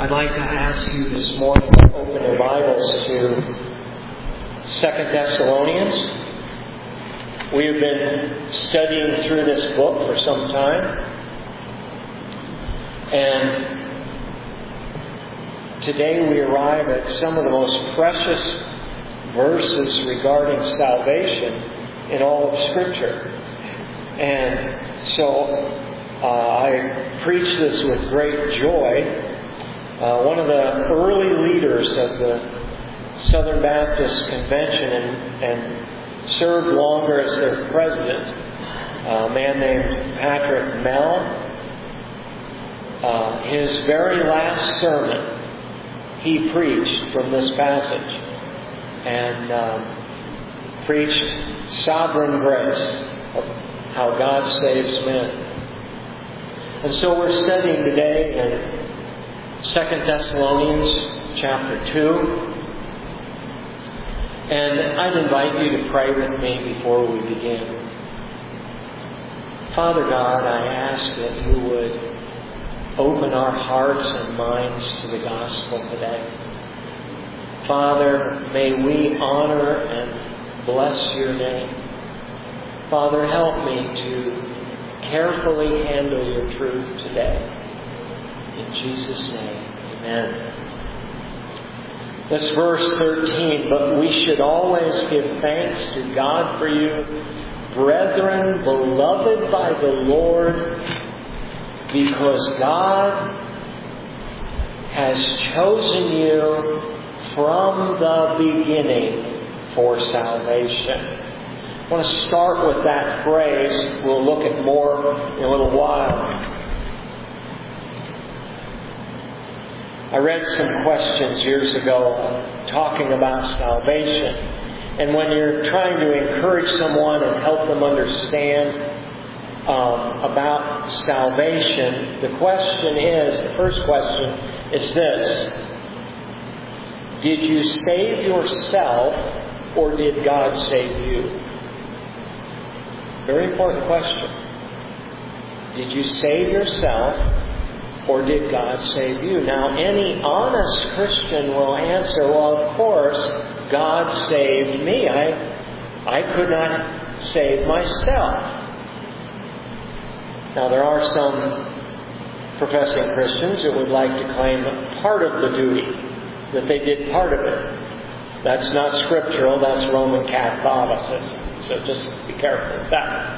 I'd like to ask you this morning to open your Bibles to 2 Thessalonians. We have been studying through this book for some time. And today we arrive at some of the most precious verses regarding salvation in all of Scripture. And so I preach this with great joy. One of the early leaders of the Southern Baptist Convention and served longer as their president, a man named Patrick Mell, his very last sermon he preached from this passage and preached sovereign grace of how God saves men. And so we're studying today in 2 Thessalonians chapter 2. And I'd invite you to pray with me before we begin. Father God, I ask that you would open our hearts and minds to the gospel today. Father, may we honor and bless your name. Father, help me to carefully handle your truth today. In Jesus' name, amen. This verse 13, but we should always give thanks to God for you, brethren, beloved by the Lord, because God has chosen you from the beginning for salvation. I want to start with that phrase. We'll look at more in a little while. I read some questions years ago talking about salvation. And when you're trying to encourage someone and help them understand about salvation, the first question is this: did you save yourself or did God save you? Very important question. Did you save yourself or did God save you? Now, any honest Christian will answer, well, of course, God saved me. I could not save myself. Now, there are some professing Christians that would like to claim part of the duty, that they did part of it. That's not scriptural, that's Roman Catholicism. So just be careful with that.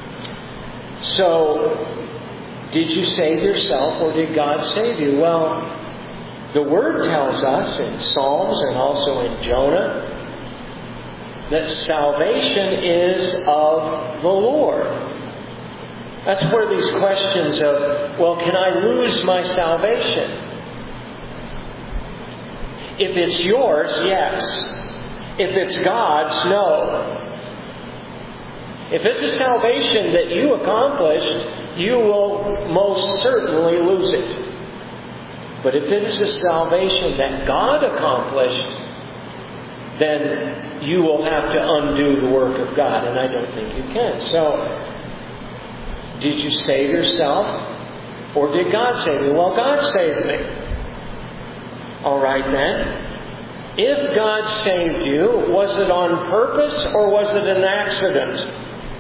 So, did you save yourself or did God save you? Well, the Word tells us in Psalms and also in Jonah that salvation is of the Lord. That's where these questions of, well, can I lose my salvation? If it's yours, yes. If it's God's, no. If it's a salvation that you accomplished, you will most certainly lose it. But if it is a salvation that God accomplished, then you will have to undo the work of God, and I don't think you can. So, did you save yourself, or did God save you? Well, God saved me. All right then. If God saved you, was it on purpose or was it an accident?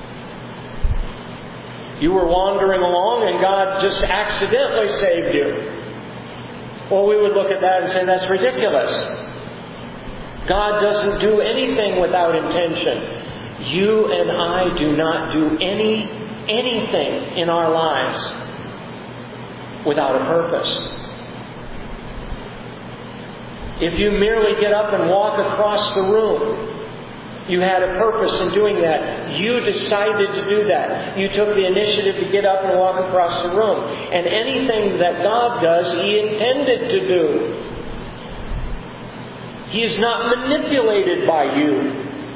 You were wandering along and God just accidentally saved you. Well, we would look at that and say that's ridiculous. God doesn't do anything without intention. You and I do not do anything in our lives without a purpose. If you merely get up and walk across the room, you had a purpose in doing that. You decided to do that. You took the initiative to get up and walk across the room. And anything that God does, He intended to do. He is not manipulated by you.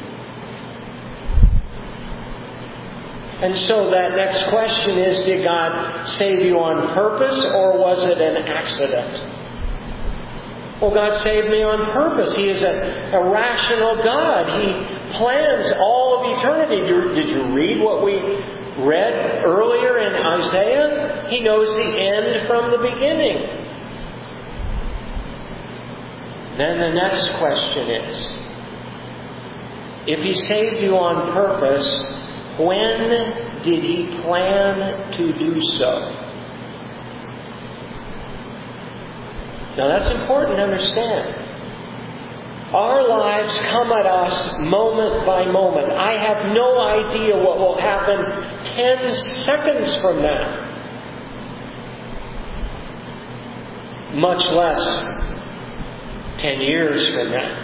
And so that next question is, did God save you on purpose or was it an accident? Well, God saved me on purpose. He is a rational God. He plans all of eternity. Did you read what we read earlier? 'Earlier in Isaiah, He knows the end from the beginning. Then the next question is, if He saved you on purpose, when did He plan to do so? Now that's important to understand. Our lives come at us moment by moment. I have no idea what will happen 10 seconds from now. Much less 10 years from now.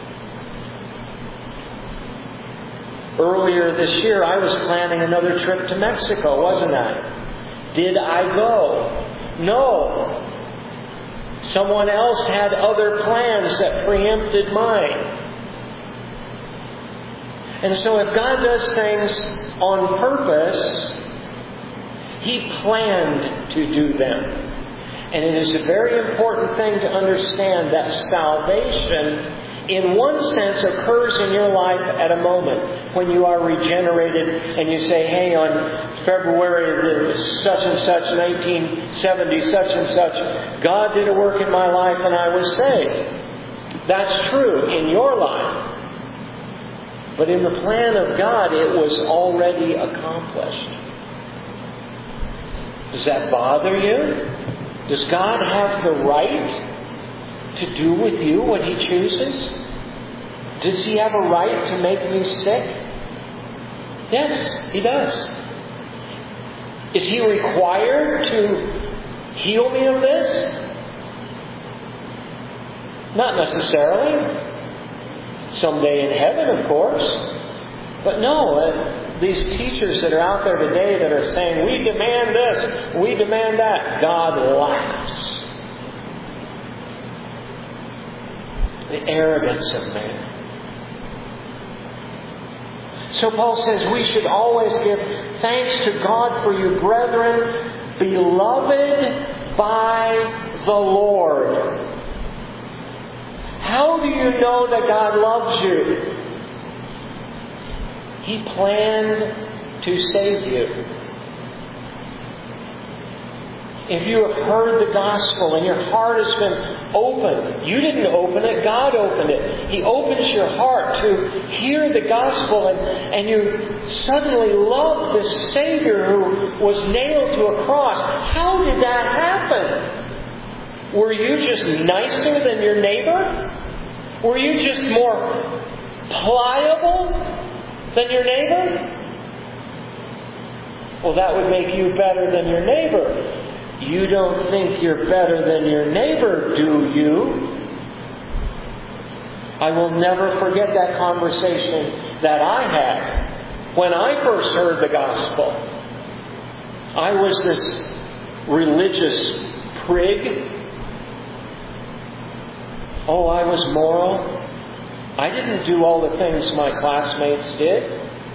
Earlier this year, I was planning another trip to Mexico, wasn't I? Did I go? No. Someone else had other plans that preempted mine. And so if God does things on purpose, He planned to do them. And it is a very important thing to understand that salvation, in one sense, occurs in your life at a moment when you are regenerated and you say, hey, on February such and such, 1970, such and such, God did a work in my life and I was saved. That's true in your life. But in the plan of God, it was already accomplished. Does that bother you? Does God have the right to do with you what He chooses? Does He have a right to make me sick? Yes, He does. Is He required to heal me of this? Not necessarily. Someday in heaven, of course. But no, these teachers that are out there today that are saying, we demand this, we demand that, God laughs. The arrogance of man. So Paul says we should always give thanks to God for you, brethren, beloved by the Lord. How do you know that God loves you? He planned to save you. If you have heard the gospel and your heart has been opened, you didn't open it, God opened it. He opens your heart to hear the gospel and you suddenly love the Savior who was nailed to a cross. How did that happen? Were you just nicer than your neighbor? Were you just more pliable than your neighbor? Well, that would make you better than your neighbor. You don't think you're better than your neighbor, do you? I will never forget that conversation that I had when I first heard the gospel. I was this religious prig. Oh, I was moral. I didn't do all the things my classmates did.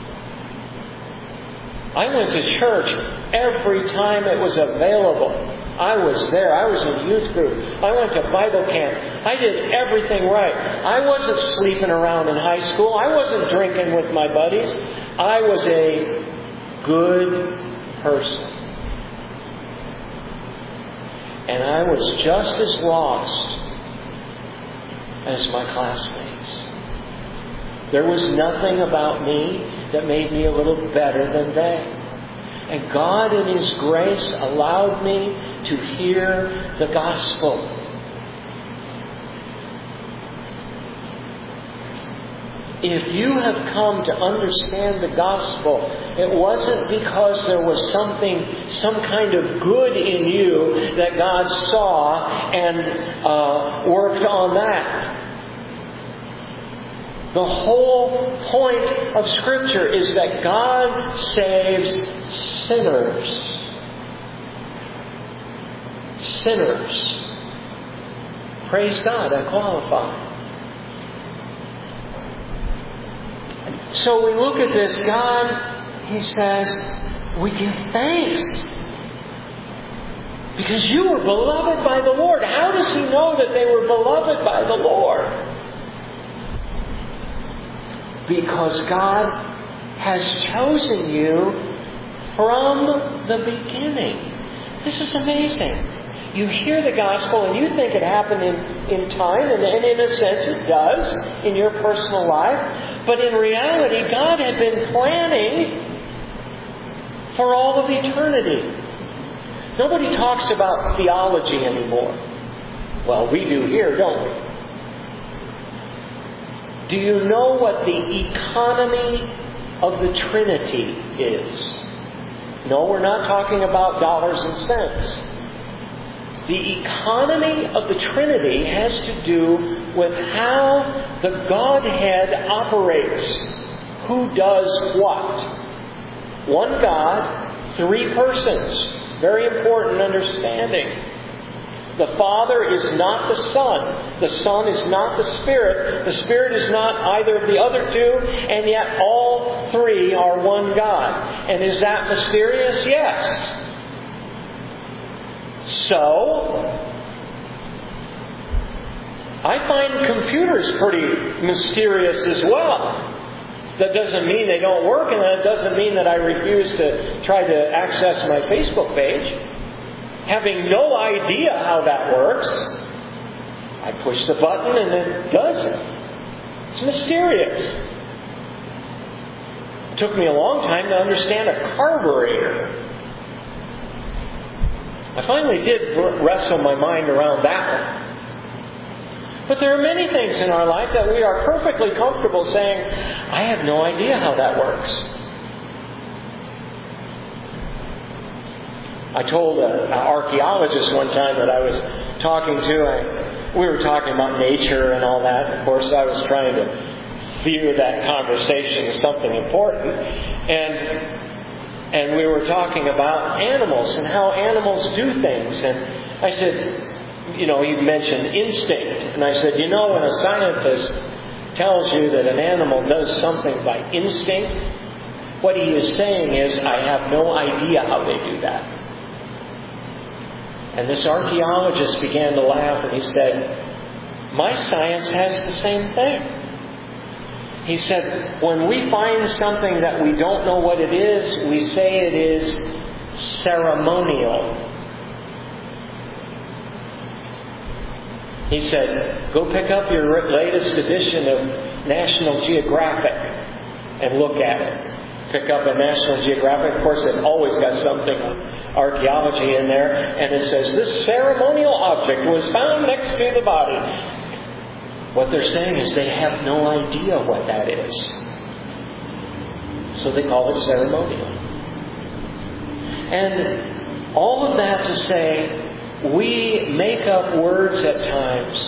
I went to church every time it was available. I was there. I was in youth group. I went to Bible camp. I did everything right. I wasn't sleeping around in high school. I wasn't drinking with my buddies. I was a good person. And I was just as lost as my classmates. There was nothing about me that made me a little better than they. And God in His grace allowed me to hear the gospel. If you have come to understand the gospel, it wasn't because there was some kind of good in you that God saw and worked on that. The whole point of Scripture is that God saves sinners. Sinners. Praise God, I qualify. So we look at this, God, He says, we give thanks. Because you were beloved by the Lord. How does He know that they were beloved by the Lord? Because God has chosen you from the beginning. This is amazing. You hear the gospel and you think it happened in time, and in a sense it does in your personal life. But in reality, God had been planning for all of eternity. Nobody talks about theology anymore. Well, we do here, don't we? Do you know what the economy of the Trinity is? No, we're not talking about dollars and cents. The economy of the Trinity has to do with how the Godhead operates. Who does what? One God, three persons. Very important understanding. The Father is not the Son. The Son is not the Spirit. The Spirit is not either of the other two. And yet all three are one God. And is that mysterious? Yes. So, I find computers pretty mysterious as well. That doesn't mean they don't work, and that doesn't mean that I refuse to try to access my Facebook page. Having no idea how that works, I push the button and it does it. It's mysterious. It took me a long time to understand a carburetor. I finally did wrestle my mind around that one. But there are many things in our life that we are perfectly comfortable saying, I have no idea how that works. I told an archaeologist one time that I was talking to, we were talking about nature and all that. Of course, I was trying to veer that conversation to something important. And we were talking about animals and how animals do things. And I said, you mentioned instinct. And I said, when a scientist tells you that an animal does something by instinct, what he is saying is, I have no idea how they do that. And this archaeologist began to laugh and he said, my science has the same thing. He said, when we find something that we don't know what it is, we say it is ceremonial. He said, go pick up your latest edition of National Geographic and look at it. Pick up a National Geographic. Of course, they've always got something on archaeology in there. And it says, this ceremonial object was found next to the body. What they're saying is they have no idea what that is. So they call it ceremonial. And all of that to say, we make up words at times,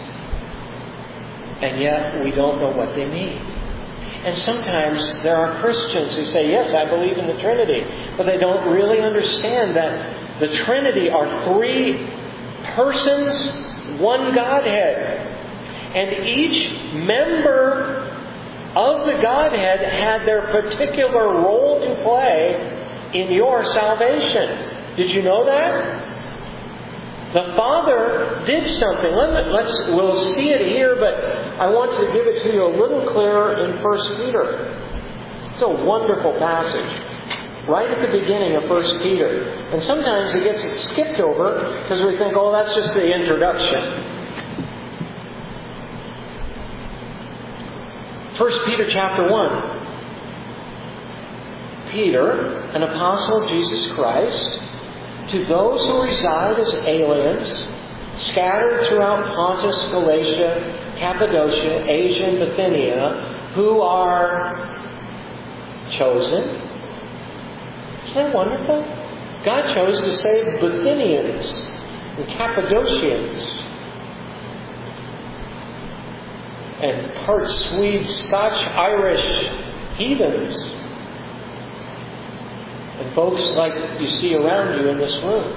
and yet we don't know what they mean. And sometimes there are Christians who say, yes, I believe in the Trinity, but they don't really understand that the Trinity are three persons, one Godhead. And each member of the Godhead had their particular role to play in your salvation. Did you know that? The Father did something. We'll see it here, but I want to give it to you a little clearer in 1 Peter. It's a wonderful passage. Right at the beginning of 1 Peter. And sometimes it gets skipped over because we think, that's just the introduction. 1 Peter chapter 1. Peter, an apostle of Jesus Christ, to those who reside as aliens, scattered throughout Pontus, Galatia, Cappadocia, Asia, and Bithynia, who are chosen. Isn't that wonderful? God chose to save Bithynians and Cappadocians and part Swede, Scotch, Irish heathens. And folks like you see around you in this room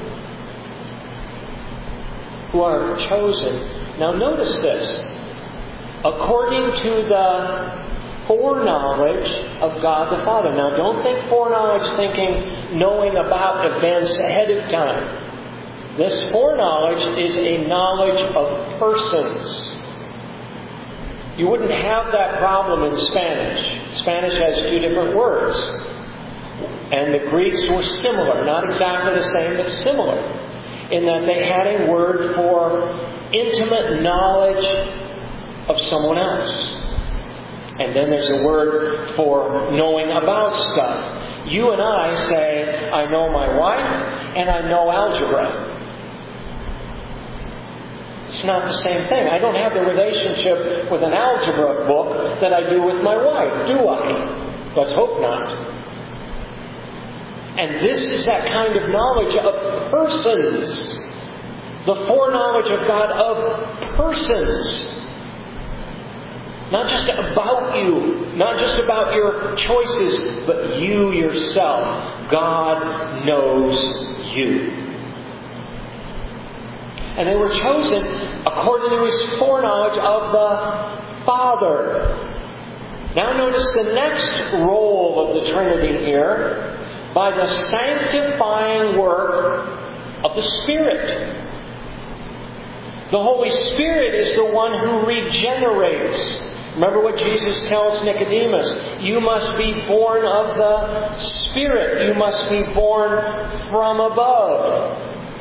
who are chosen. Now notice this. According to the foreknowledge of God the Father. Now don't think foreknowledge thinking knowing about events ahead of time. This foreknowledge is a knowledge of persons. You wouldn't have that problem in Spanish. Spanish has two different words. And the Greeks were similar. Not exactly the same, but similar. in that they had a word for intimate knowledge of someone else. And then there's a word for knowing about stuff. You and I say, I know my wife and I know algebra. It's not the same thing. I don't have the relationship with an algebra book that I do with my wife, do I? Let's hope not. And this is that kind of knowledge of persons. The foreknowledge of God of persons. Not just about you, not just about your choices, but you yourself. God knows you. And they were chosen according to His foreknowledge of the Father. Now notice the next role of the Trinity here. By the sanctifying work of the Spirit. The Holy Spirit is the one who regenerates. Remember what Jesus tells Nicodemus. You must be born of the Spirit. You must be born from above.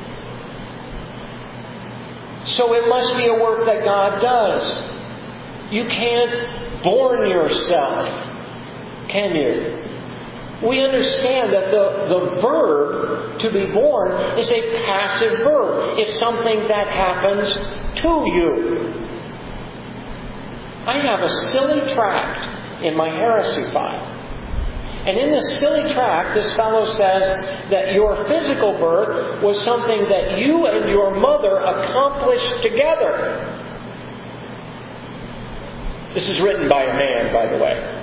So it must be a work that God does. You can't born yourself, can you? We understand that the verb to be born is a passive verb. It's something that happens to you. I have a silly tract in my heresy file. And in this silly tract, this fellow says that your physical birth was something that you and your mother accomplished together. This is written by a man, by the way.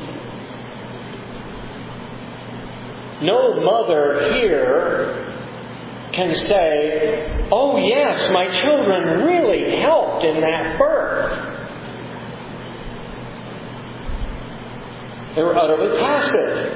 No mother here can say, oh yes, my children really helped in that birth. They were utterly passive.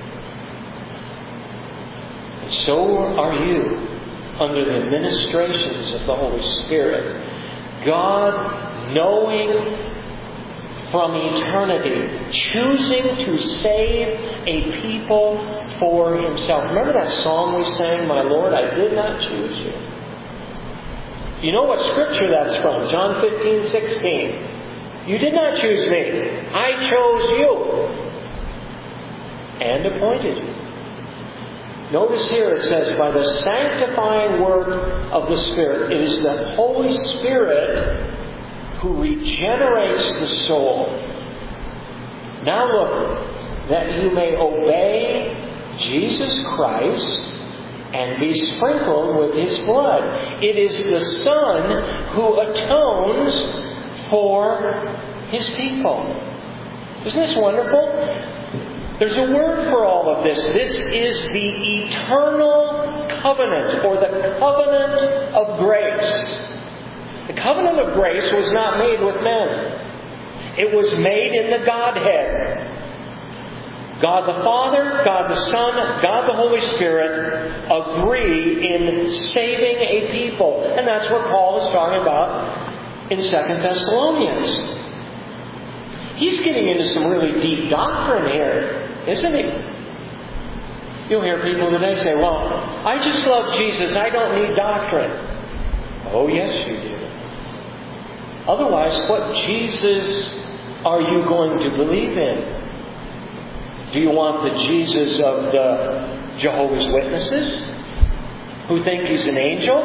And so are you under the administrations of the Holy Spirit. God, knowing from eternity, choosing to save a people for Himself. Remember that song we sang, My Lord, I did not choose you? You know what scripture that's from? John 15:16. You did not choose me. I chose you and appointed you. Notice here it says, by the sanctifying work of the Spirit. It is the Holy Spirit who regenerates the soul. Now look, that you may obey Jesus Christ and be sprinkled with His blood. It is the Son who atones for His people. Isn't this wonderful? There's a word for all of this. This is the eternal covenant, or the covenant of grace. The covenant of grace was not made with men. It was made in the Godhead. God the Father, God the Son, God the Holy Spirit agree in saving a people. And that's what Paul is talking about in 2 Thessalonians. He's getting into some really deep doctrine here, isn't he? You'll hear people today say, well, I just love Jesus. I don't need doctrine. Oh, yes, you do. Otherwise, what Jesus are you going to believe in? Do you want the Jesus of the Jehovah's Witnesses, who think He's an angel?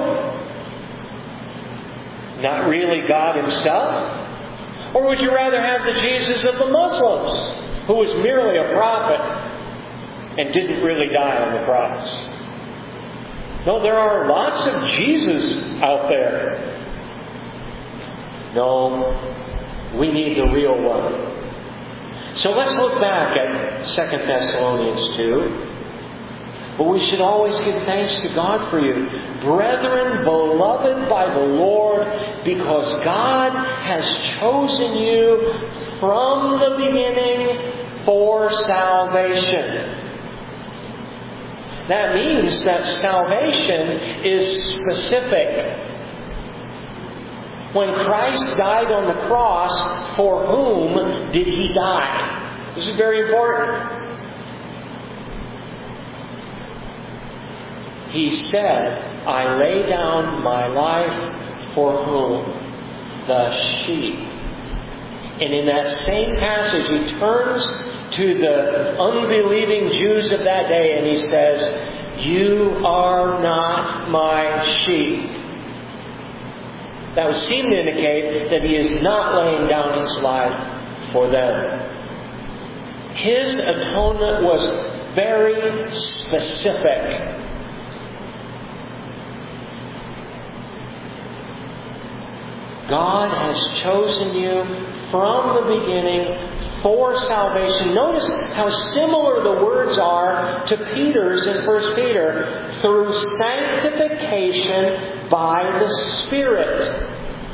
Not really God Himself? Or would you rather have the Jesus of the Muslims, who was merely a prophet and didn't really die on the cross? No, there are lots of Jesus out there. No, we need the real one. So let's look back at 2 Thessalonians 2. But we should always give thanks to God for you, brethren, beloved by the Lord, because God has chosen you from the beginning for salvation. That means that salvation is specific. When Christ died on the cross, for whom did He die? This is very important. He said, I lay down my life for whom? The sheep. And in that same passage, he turns to the unbelieving Jews of that day and he says, you are not my sheep. That would seem to indicate that he is not laying down his life for them. His atonement was very specific. God has chosen you from the beginning for salvation. Notice how similar the words are to Peter's in 1 Peter. Through sanctification by the Spirit.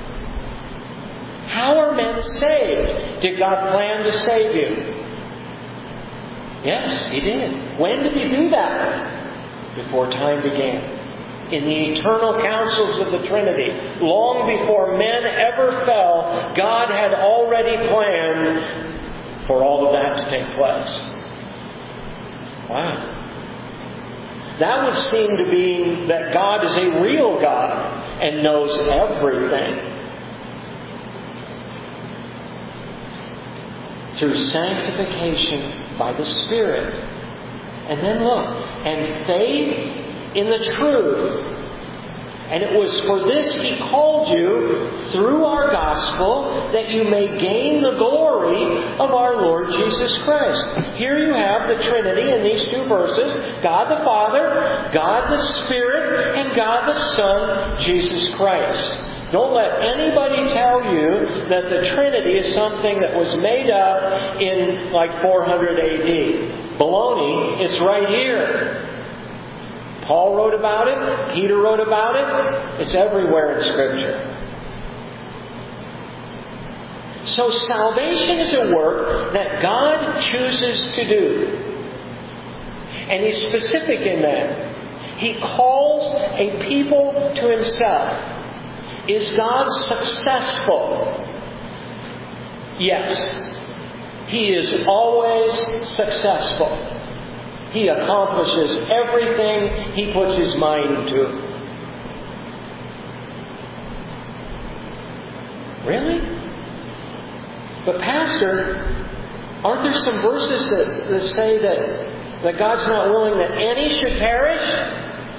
How are men saved? Did God plan to save you? Yes, He did. When did He do that? Before time began. In the eternal counsels of the Trinity, long before men ever fell, God had already planned for all of that to take place. Wow. That would seem to be that God is a real God and knows everything. Through sanctification by the Spirit. And then look, and faith in the truth. And it was for this He called you through our gospel, that you may gain the glory of our Lord Jesus Christ. Here you have the Trinity in these two verses. God the Father, God the Spirit, and God the Son, Jesus Christ. Don't let anybody tell you that the Trinity is something that was made up in like 400 AD. Baloney, it's right here. Paul wrote about it. Peter wrote about it. It's everywhere in Scripture. So salvation is a work that God chooses to do. And He's specific in that. He calls a people to Himself. Is God successful? Yes. He is always successful. He accomplishes everything He puts His mind to. Really? But Pastor, aren't there some verses that say that God's not willing that any should perish?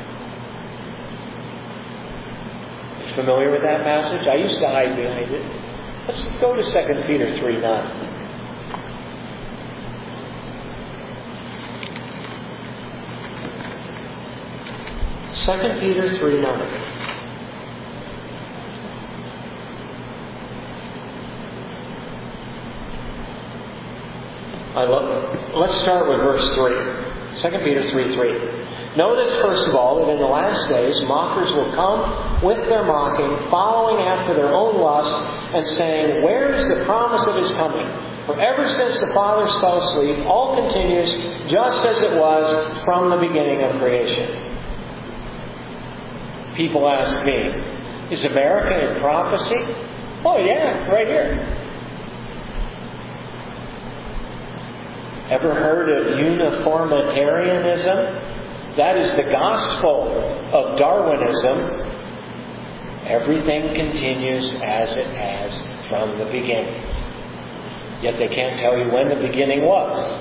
Familiar with that passage? I used to hide behind it. Let's go to 2 Peter 3:9. 2 Peter 3:9. Let's start with verse 3. 2 Peter 3:3. Know this, first of all, that in the last days mockers will come with their mocking, following after their own lusts, and saying, where is the promise of His coming? For ever since the fathers fell asleep, all continues just as it was from the beginning of creation. People ask me, is America in prophecy? Oh yeah, right here. Ever heard of uniformitarianism? That is the gospel of Darwinism. Everything continues as it has from the beginning. Yet they can't tell you when the beginning was.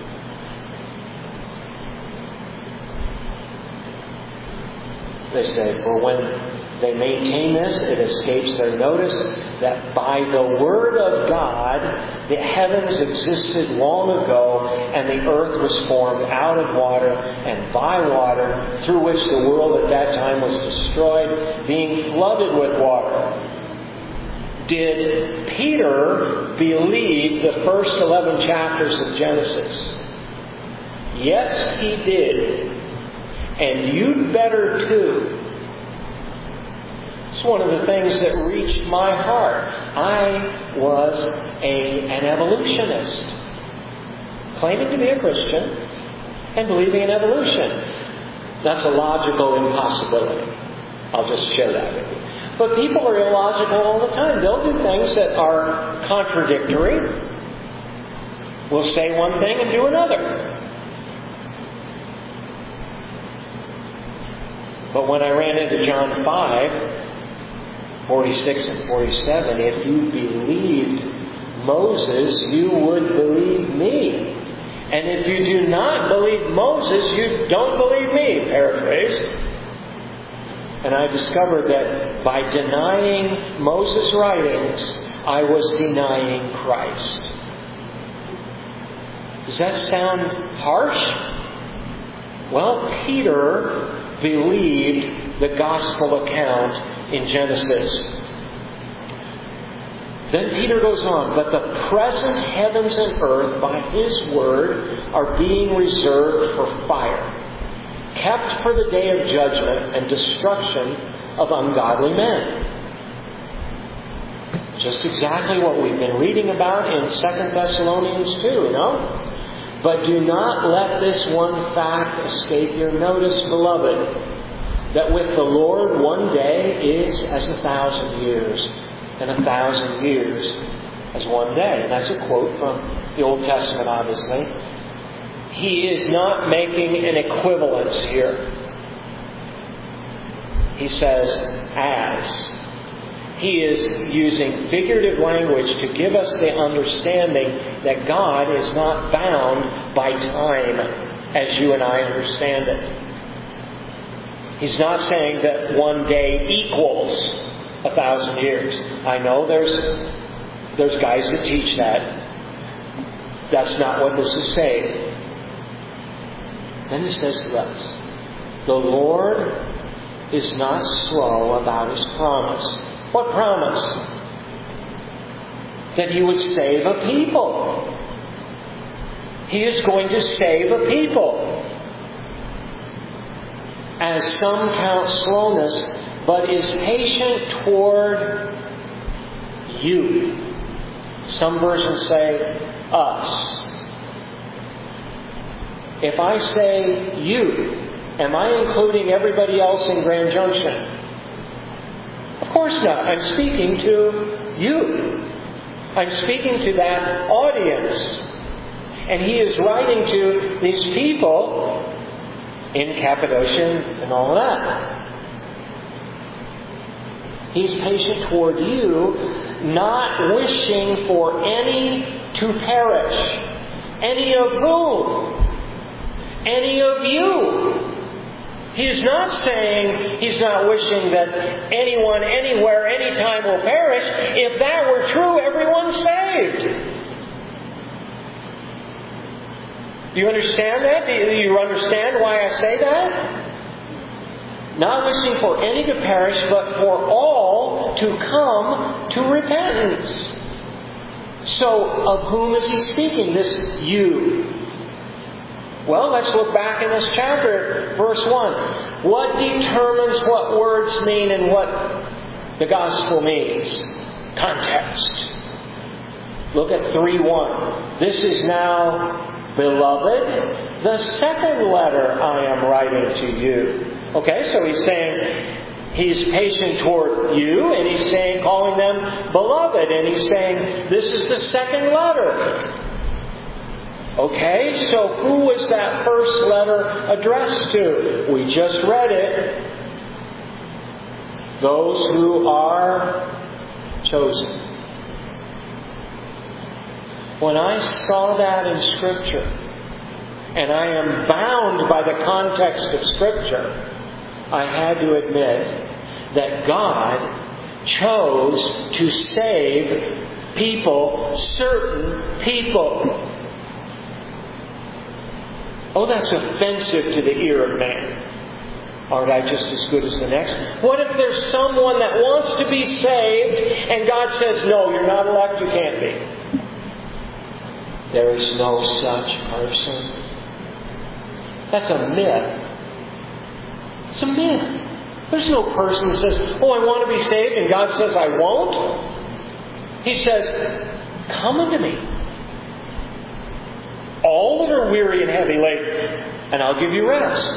They say, for when they maintain this, it escapes their notice that by the Word of God, the heavens existed long ago, and the earth was formed out of water and by water, through which the world at that time was destroyed, being flooded with water. Did Peter believe the first 11 chapters of Genesis? Yes, he did. And you'd better too. It's one of the things that reached my heart. I was an evolutionist, claiming to be a Christian and believing in evolution. That's a logical impossibility. I'll just share that with you. But people are illogical all the time. They'll do things that are contradictory. We'll say one thing and do another. But when I ran into John 5, 46 and 47, if you believed Moses, you would believe me. And if you do not believe Moses, you don't believe me, paraphrase. And I discovered that by denying Moses' writings, I was denying Christ. Does that sound harsh? Well, Peter believed the gospel account in Genesis. Then Peter goes on, but the present heavens and earth by His word are being reserved for fire, kept for the day of judgment and destruction of ungodly men. Just exactly what we've been reading about in 2 Thessalonians 2, But do not let this one fact escape your notice, beloved, that with the Lord one day is as 1,000 years, and 1,000 years as one day. And that's a quote from the Old Testament, obviously. He is not making an equivalence here. He says, as. He is using figurative language to give us the understanding that God is not bound by time as you and I understand it. He's not saying that one day equals 1,000 years. I know there's guys that teach that. That's not what this is saying. Then it says this: the Lord is not slow about His promise. What promise? That He would save a people. He is going to save a people. As some count slowness, but is patient toward you. Some versions say us. If I say you, am I including everybody else in Grand Junction? Of course not. I'm speaking to you. I'm speaking to that audience. And he is writing to these people in Cappadocia and all that. He's patient toward you, not wishing for any to perish. Any of whom? Any of you. He is not saying He's not wishing that anyone, anywhere, anytime will perish. If that were true, everyone's saved. Do you understand that? Do you understand why I say that? Not wishing for any to perish, but for all to come to repentance. So, of whom is He speaking? This you. Well, let's look back in this chapter, verse 1. What determines what words mean and what the gospel means? Context. Look at 3:1. This is now, beloved, the second letter I am writing to you. Okay, so he's saying He's patient toward you, and He's saying, calling them beloved, and He's saying this is the second letter. Okay, so who was that first letter addressed to? We just read it. Those who are chosen. When I saw that in Scripture, and I am bound by the context of Scripture, I had to admit that God chose to save people, certain people. Oh, that's offensive to the ear of man. Aren't I just as good as the next? What if there's someone that wants to be saved and God says, no, you're not elect, you can't be? There is no such person. That's a myth. It's a myth. There's no person that says, oh, I want to be saved, and God says I won't. He says, come unto me, all that are weary and heavy laden, and I'll give you rest.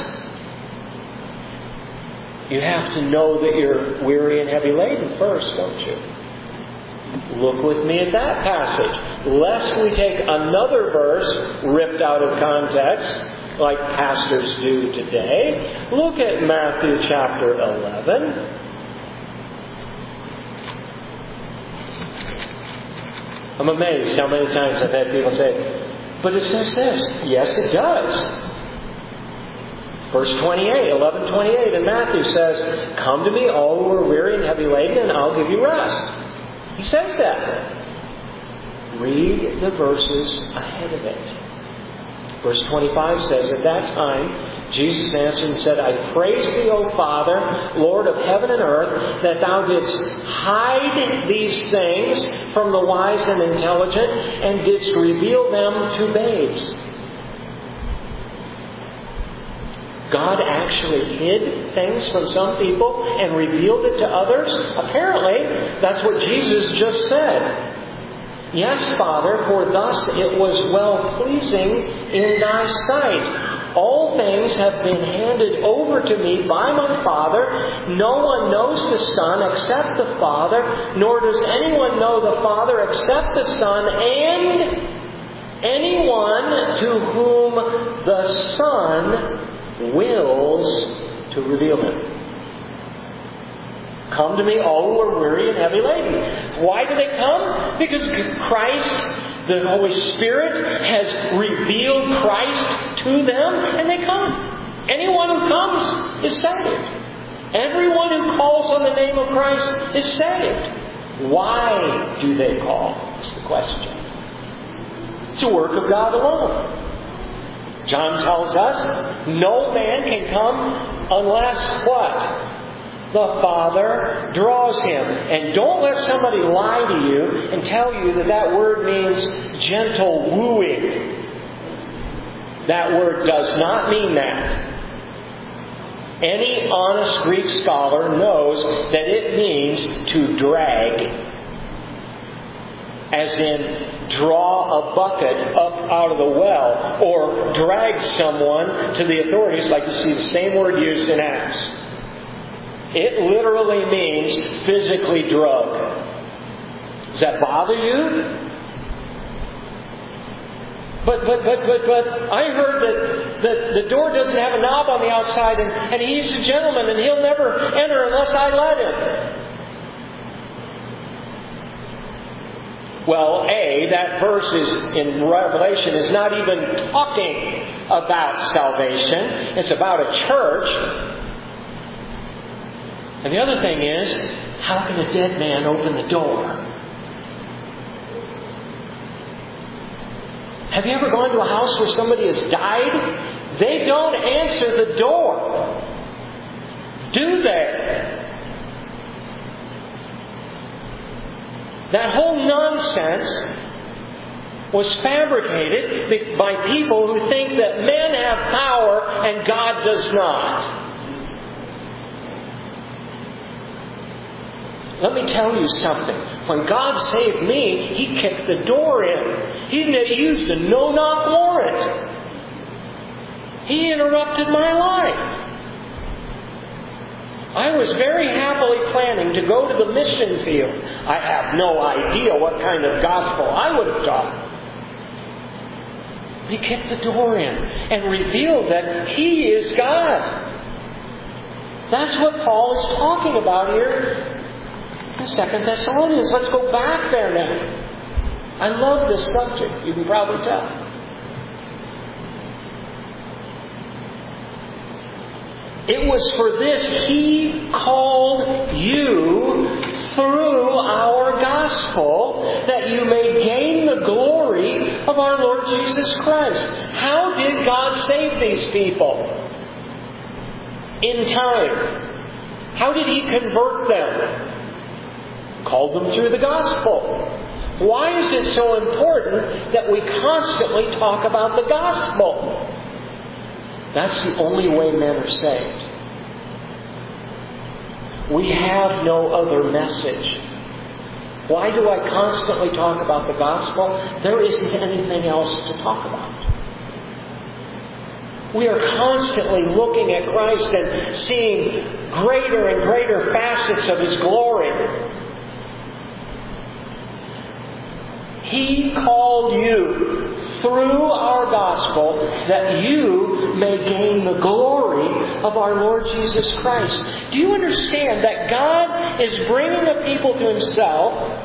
You have to know that you're weary and heavy laden first, don't you? Look with me at that passage. Lest we take another verse ripped out of context like pastors do today. Look at Matthew chapter 11. I'm amazed how many times I've had people say, but it says this. Yes, it does. Verse 28, 11:28 in Matthew says, come to me, all who are weary and heavy laden, and I'll give you rest. He says that. Read the verses ahead of it. Verse 25 says, at that time, Jesus answered and said, I praise thee, O Father, Lord of heaven and earth, that thou didst hide these things from the wise and intelligent, and didst reveal them to babes. God actually hid things from some people and revealed it to others? Apparently, that's what Jesus just said. Yes, Father, for thus it was well-pleasing in thy sight. All things have been handed over to me by my Father. No one knows the Son except the Father, nor does anyone know the Father except the Son, and anyone to whom the Son wills to reveal him. Come to me, all who are weary and heavy laden. Why do they come? Because Christ, the Holy Spirit, has revealed Christ to them, and they come. Anyone who comes is saved. Everyone who calls on the name of Christ is saved. Why do they call? That's the question. It's a work of God alone. John tells us, no man can come unless what? The Father draws him. And don't let somebody lie to you and tell you that that word means gentle wooing. That word does not mean that. Any honest Greek scholar knows that it means to drag. As in, draw a bucket up out of the well, or drag someone to the authorities, like you see the same word used in Acts. It literally means physically drug. Does that bother you? But I heard that the door doesn't have a knob on the outside, and he's a gentleman, and he'll never enter unless I let him. Well, that verse in Revelation is not even talking about salvation. It's about a church. And the other thing is, how can a dead man open the door? Have you ever gone to a house where somebody has died? They don't answer the door. Do they? That whole nonsense was fabricated by people who think that men have power and God does not. Let me tell you something. When God saved me, He kicked the door in. He used a no-knock warrant. He interrupted my life. I was very happily planning to go to the mission field. I have no idea what kind of gospel I would have taught. He kicked the door in and revealed that He is God. That's what Paul is talking about here in 2 Thessalonians. Let's go back there now. I love this subject. You can probably tell. It was for this He called you through our gospel, that you may gain the glory of our Lord Jesus Christ. How did God save these people? In time. How did He convert them? Called them through the gospel. Why is it so important that we constantly talk about the gospel? That's the only way men are saved. We have no other message. Why do I constantly talk about the gospel? There isn't anything else to talk about. We are constantly looking at Christ and seeing greater and greater facets of His glory. He called you through our gospel, that you may gain the glory of our Lord Jesus Christ. Do you understand that God is bringing the people to Himself?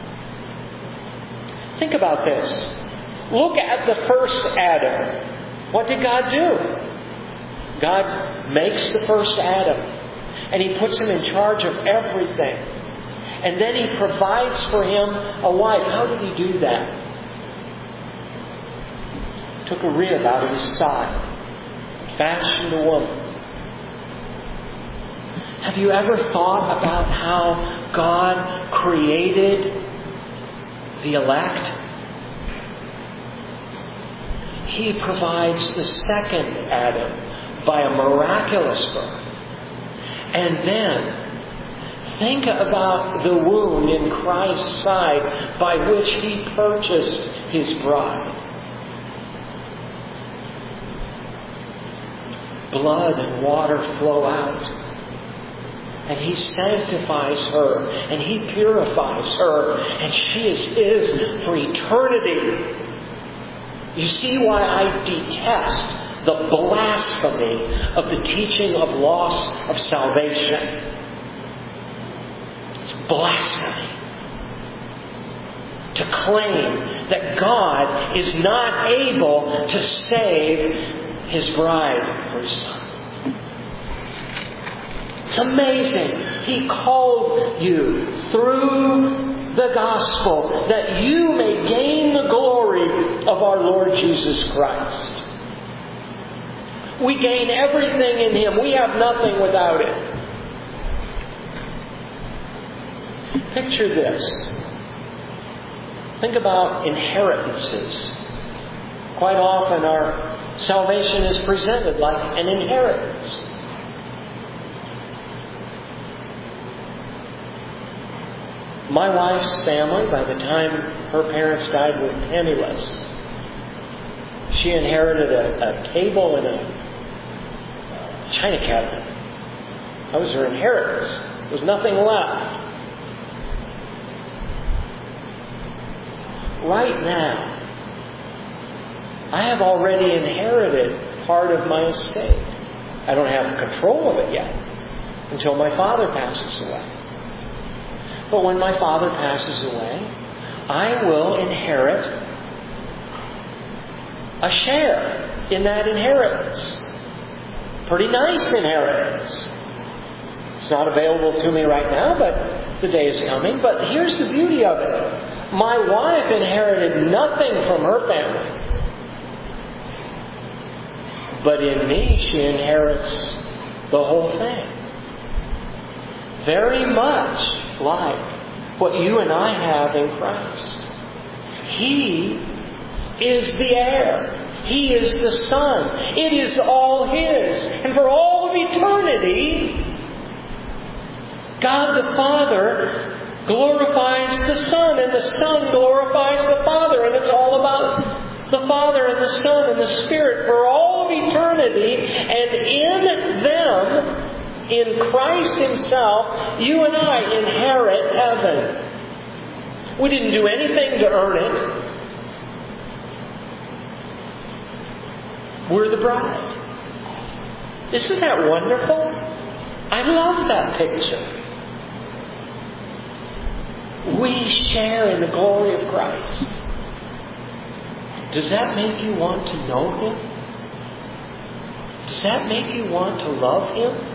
Think about this. Look at the first Adam. What did God do? God makes the first Adam, and He puts him in charge of everything. And then He provides for him a wife. How did He do that? Took a rib out of his side, fashioned a woman. Have you ever thought about how God created the elect? He provides the second Adam by a miraculous birth. And then think about the wound in Christ's side by which He purchased His bride. Blood and water flow out. And He sanctifies her, and He purifies her, and she is His for eternity. You see why I detest the blasphemy of the teaching of loss of salvation. It's blasphemy to claim that God is not able to save His bride or His Son. It's amazing. He called you through the gospel that you may gain the glory of our Lord Jesus Christ. We gain everything in Him. We have nothing without Him. Picture this. Think about inheritances. Quite often our salvation is presented like an inheritance. My wife's family, by the time her parents died, were penniless. She inherited a table and a china cabinet. That was her inheritance. There was nothing left. Right now, I have already inherited part of my estate. I don't have control of it yet until my father passes away. But when my father passes away, I will inherit a share in that inheritance. Pretty nice inheritance. It's not available to me right now, but the day is coming. But here's the beauty of it. My wife inherited nothing from her family. But in me, she inherits the whole thing. Very much like what you and I have in Christ. He is the heir. He is the Son. It is all His. And for all of eternity, God the Father glorifies the Son, and the Son glorifies the Father. And it's all about the Father and the Son and the Spirit for all of eternity. And in them, in Christ Himself, you and I inherit heaven. We didn't do anything to earn it. We're the bride. Isn't that wonderful? I love that picture. We share in the glory of Christ. Does that make you want to know Him? Does that make you want to love Him?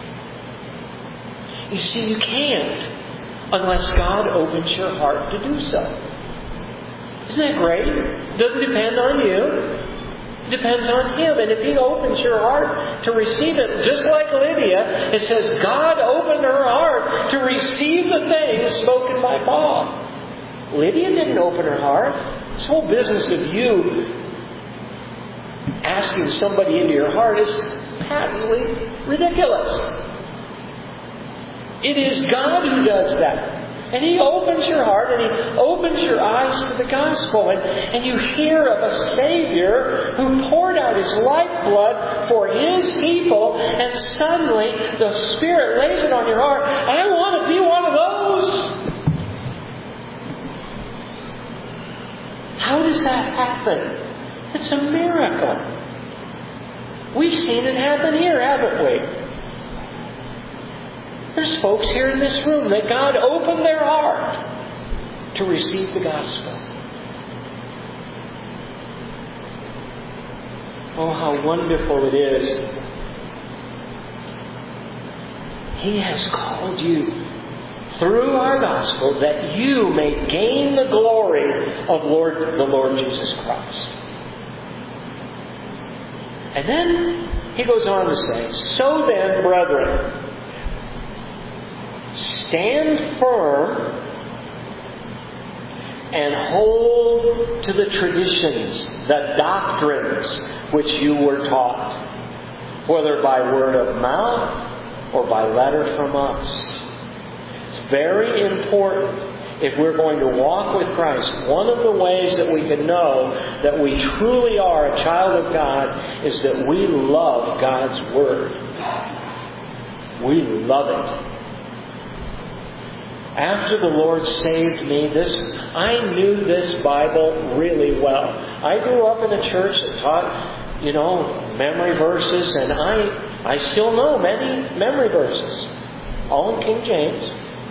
You see, you can't unless God opens your heart to do so. Isn't that great? It doesn't depend on you. It depends on Him. And if He opens your heart to receive it, just like Lydia, it says God opened her heart to receive the things spoken by Paul. Lydia didn't open her heart. This whole business of you asking somebody into your heart is patently ridiculous. It is God who does that. And He opens your heart and He opens your eyes to the gospel. And you hear of a Savior who poured out His lifeblood for His people. And suddenly the Spirit lays it on your heart. I want to be one of those. How does that happen? It's a miracle. We've seen it happen here, haven't we? There's folks here in this room that God opened their heart to receive the gospel. Oh, how wonderful it is. He has called you through our gospel that you may gain the glory of the Lord Jesus Christ. And then he goes on to say, so then, brethren, stand firm and hold to the traditions, the doctrines which you were taught, whether by word of mouth or by letter from us. It's very important. If we're going to walk with Christ, one of the ways that we can know that we truly are a child of God is that we love God's Word. We love it. After the Lord saved me, I knew this Bible really well. I grew up in a church that taught, memory verses, and I still know many memory verses. All in King James.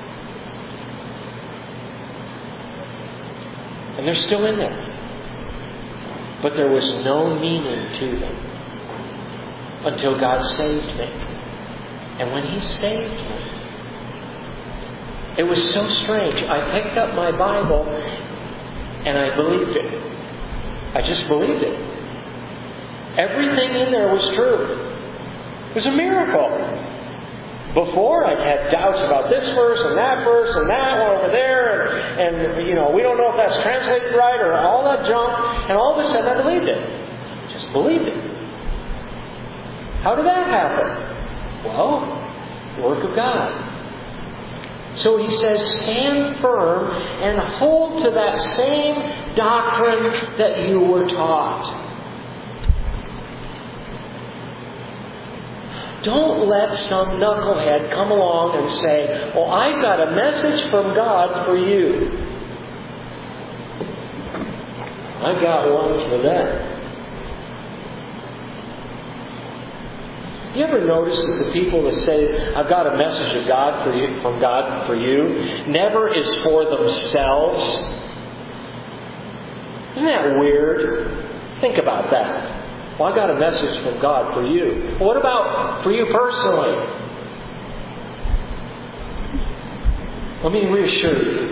And they're still in there. But there was no meaning to them until God saved me. And when He saved me, it was so strange. I picked up my Bible and I believed it. I just believed it. Everything in there was true. It was a miracle. Before, I'd had doubts about this verse and that one over there, and we don't know if that's translated right or all that junk. And all of a sudden, I believed it. Just believed it. How did that happen? Well, the work of God. So he says, stand firm and hold to that same doctrine that you were taught. Don't let some knucklehead come along and say, well, I've got a message from God for you. I've got one for them. Do you ever notice that the people that say, I've got a message of God for you, from God for you, never is for themselves? Isn't that weird? Think about that. Well, I got a message from God for you. Well, what about for you personally? Let me reassure you.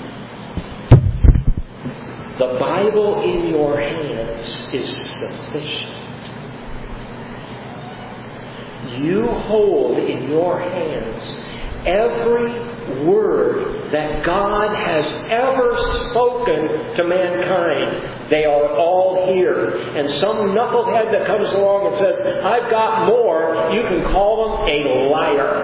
The Bible in your hands is sufficient. You hold in your hands every word that God has ever spoken to mankind. They are all here. And some knucklehead that comes along and says, I've got more, you can call them a liar.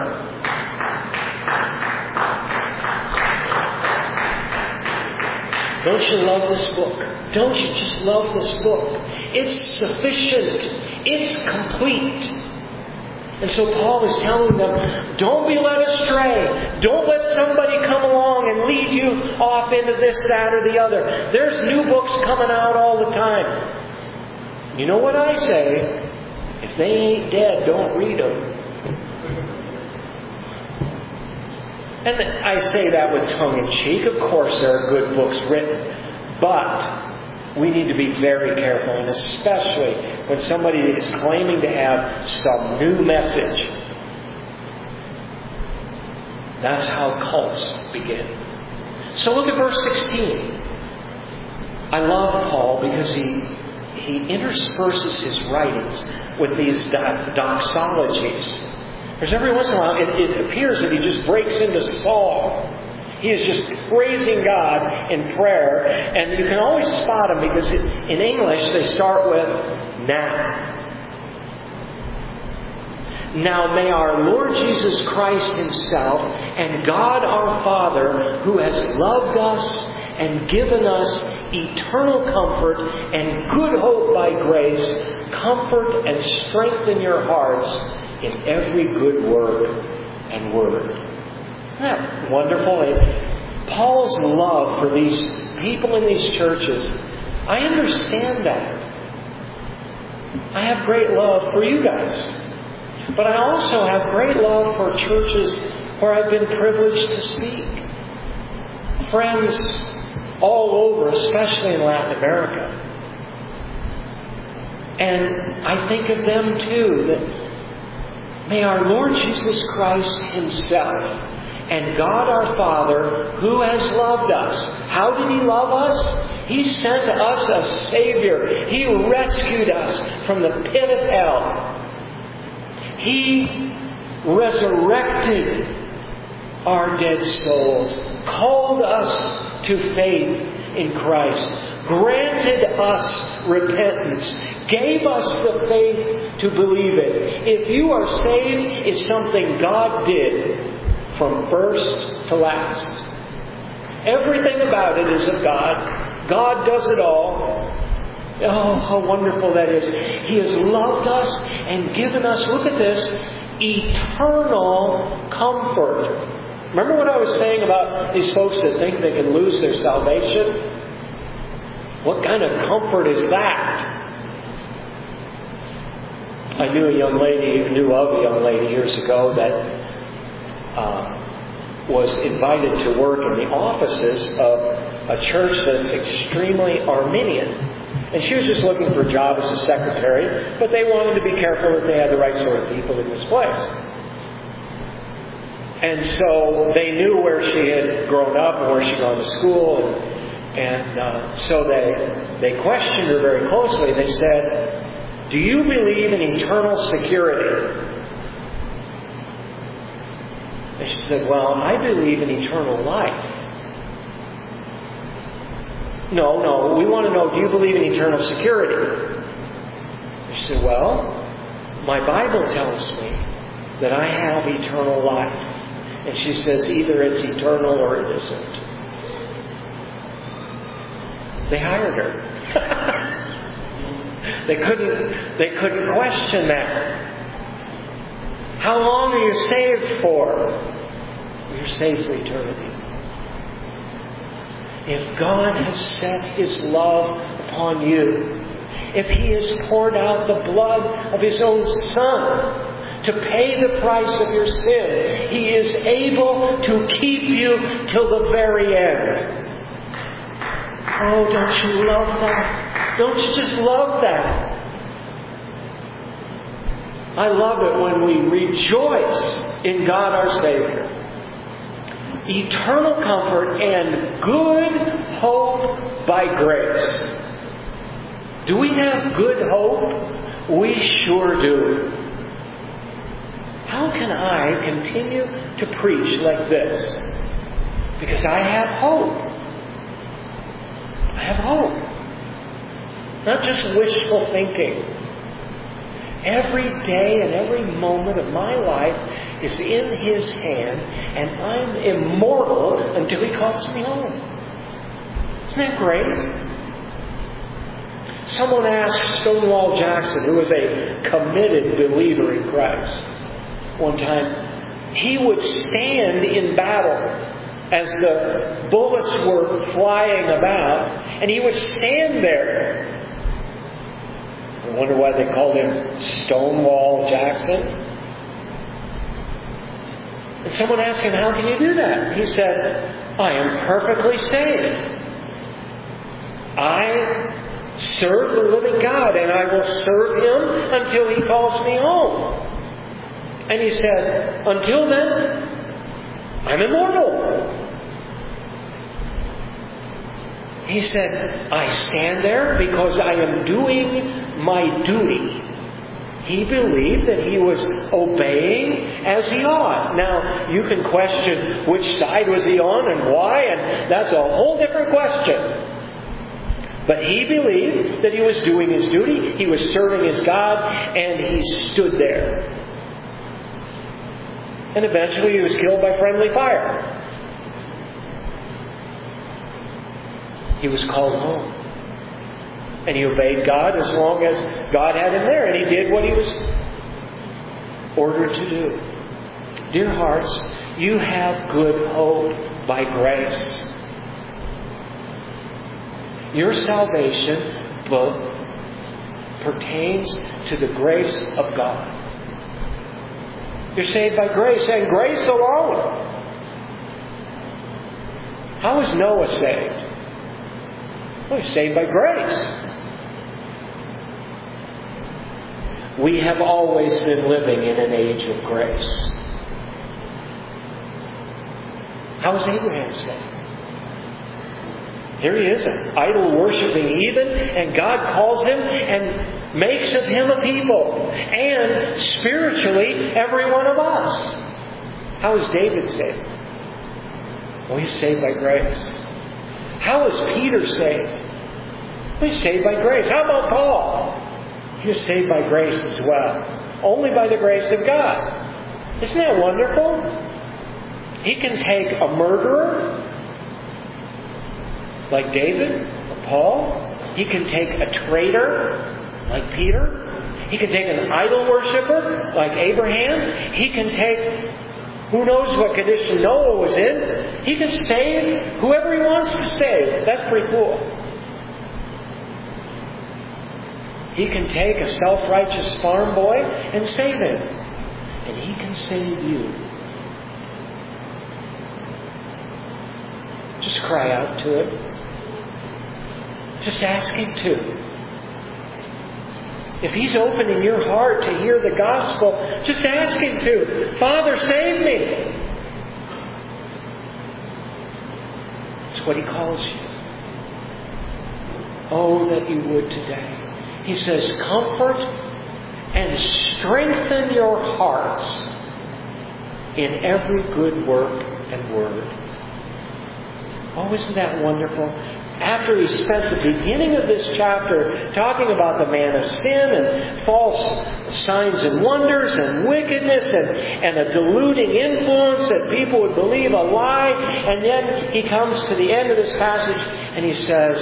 Don't you love this book? Don't you just love this book? It's sufficient. It's complete. And so Paul is telling them, don't be led astray. Don't let somebody come along and lead you off into this, that, or the other. There's new books coming out all the time. You know what I say? If they ain't dead, don't read them. And I say that with tongue in cheek. Of course there are good books written. But we need to be very careful, and especially when somebody is claiming to have some new message. That's how cults begin. So look at verse 16. I love Paul because he intersperses his writings with these doxologies. There's every once in a while it appears that he just breaks into song. He is just praising God in prayer. And you can always spot him because in English they start with now. Now may our Lord Jesus Christ Himself and God our Father, who has loved us and given us eternal comfort and good hope by grace, comfort and strengthen your hearts in every good word and word. Isn't that wonderful? Paul's love for these people in these churches, I understand that. I have great love for you guys. But I also have great love for churches where I've been privileged to speak. Friends all over, especially in Latin America. And I think of them too, that may our Lord Jesus Christ Himself and God our Father, who has loved us. How did He love us? He sent us a Savior. He rescued us from the pit of hell. He resurrected our dead souls, called us to faith in Christ, granted us repentance, gave us the faith to believe it. If you are saved, it's something God did from first to last. Everything about it is of God. God does it all. Oh, how wonderful that is. He has loved us and given us, look at this, eternal comfort. Remember what I was saying about these folks that think they can lose their salvation? What kind of comfort is that? I knew of a young lady years ago that was invited to work in the offices of a church that's extremely Arminian. And she was just looking for a job as a secretary, but they wanted to be careful that they had the right sort of people in this place. And so they knew where she had grown up and where she'd gone to school. And so they questioned her very closely. They said, "Do you believe in eternal security?" And she said, "Well, I believe in eternal life." No, we want to know, do you believe in eternal security? And she said, "Well, my Bible tells me that I have eternal life." And she says, either it's eternal or it isn't. They hired her. They couldn't question that. How long are you saved for? You're saved for eternity. If God has set His love upon you, if He has poured out the blood of His own Son to pay the price of your sin, He is able to keep you till the very end. Oh, don't you love that? Don't you just love that? I love it when we rejoice in God our Savior. Eternal comfort and good hope by grace. Do we have good hope? We sure do. How can I continue to preach like this? Because I have hope. I have hope. Not just wishful thinking. Every day and every moment of my life is in His hand, and I'm immortal until He calls me home. Isn't that great? Someone asked Stonewall Jackson, who was a committed believer in Christ, one time, he would stand in battle as the bullets were flying about, and he would stand there. I wonder why they called him Stonewall Jackson. And someone asked him, "How can you do that?" He said, "I am perfectly saved. I serve the living God, and I will serve Him until He calls me home." And he said, "Until then, I'm immortal." He said, "I stand there because I am doing my duty." He believed that he was obeying as he ought. Now, you can question which side was he on and why, and that's a whole different question. But he believed that he was doing his duty, he was serving his God, and he stood there. And eventually he was killed by friendly fire. He was called home. And he obeyed God as long as God had him there. And he did what he was ordered to do. Dear hearts, you have good hope by grace. Your salvation pertains to the grace of God. You're saved by grace, and grace alone. How was Noah saved? Well, he's saved by grace. We have always been living in an age of grace. How was Abraham saved? Here he is, an idol-worshipping heathen, and God calls him and makes of him a people. And spiritually, every one of us. How was David saved? Well, he's saved by grace. How was Peter saved? Well, he's saved by grace. How about Paul? He was saved by grace as well. Only by the grace of God. Isn't that wonderful? He can take a murderer like David or Paul. He can take a traitor like Peter. He can take an idol worshiper like Abraham. He can take who knows what condition Noah was in. He can save whoever he wants to save. That's pretty cool. He can take a self-righteous farm boy and save him. And He can save you. Just cry out to Him. Just ask Him to. If He's opening your heart to hear the gospel, just ask Him to. Father, save me. That's what He calls you. Oh, that you would today. He says, comfort and strengthen your hearts in every good work and word. Oh, isn't that wonderful? After he spent the beginning of this chapter talking about the man of sin and false signs and wonders and wickedness and a deluding influence that people would believe a lie, and then he comes to the end of this passage and he says,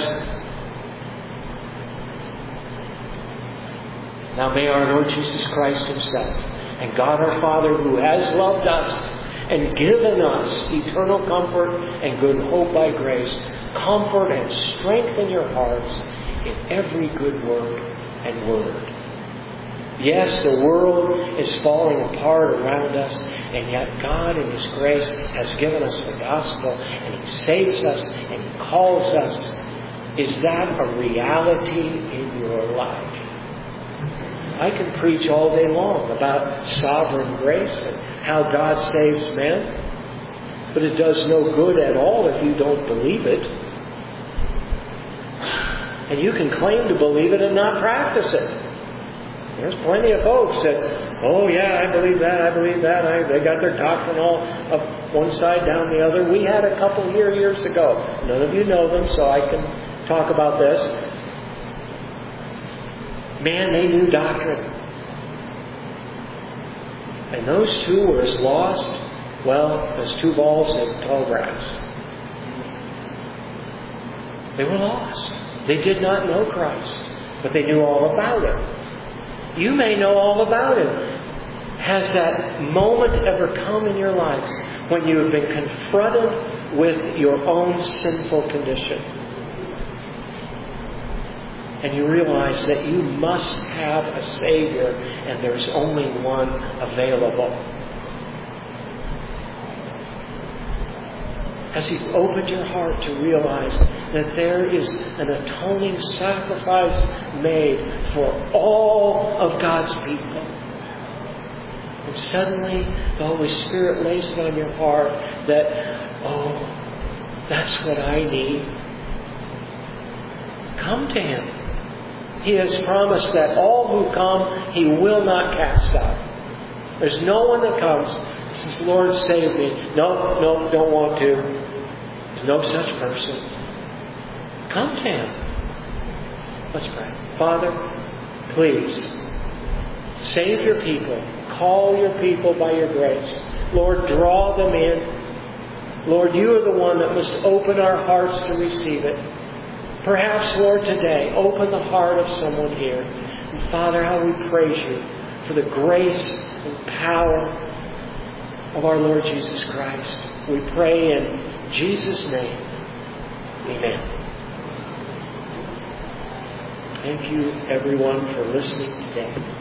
now may our Lord Jesus Christ Himself and God our Father, who has loved us and given us eternal comfort and good hope by grace, comfort and strengthen your hearts in every good work and word. Yes, the world is falling apart around us, and yet God in His grace has given us the gospel, and He saves us and He calls us. Is that a reality in your life? I can preach all day long about sovereign grace and how God saves men, but it does no good at all if you don't believe it. And you can claim to believe it and not practice it. There's plenty of folks that, oh yeah, I believe that, I believe that. They got their doctrine all up one side, down the other. We had a couple here years ago. None of you know them, so I can talk about this. Man, they knew doctrine. And those two were as lost, well, as two balls in tall grass. They were lost. They did not know Christ, but they knew all about Him. You may know all about Him. Has that moment ever come in your life when you have been confronted with your own sinful condition? And you realize that you must have a Savior, and there's only one available. Has He opened your heart to realize that there is an atoning sacrifice made for all of God's people? And suddenly the Holy Spirit lays it on your heart that, oh, that's what I need. Come to Him. He has promised that all who come, He will not cast out. There's no one that comes and says, Lord, save me. No, don't want to. There's no such person. Come to Him. Let's pray. Father, please, save your people. Call your people by your grace. Lord, draw them in. Lord, you are the one that must open our hearts to receive it. Perhaps, Lord, today, open the heart of someone here. And Father, how we praise you for the grace and power of our Lord Jesus Christ. We pray in Jesus' name. Amen. Thank you, everyone, for listening today.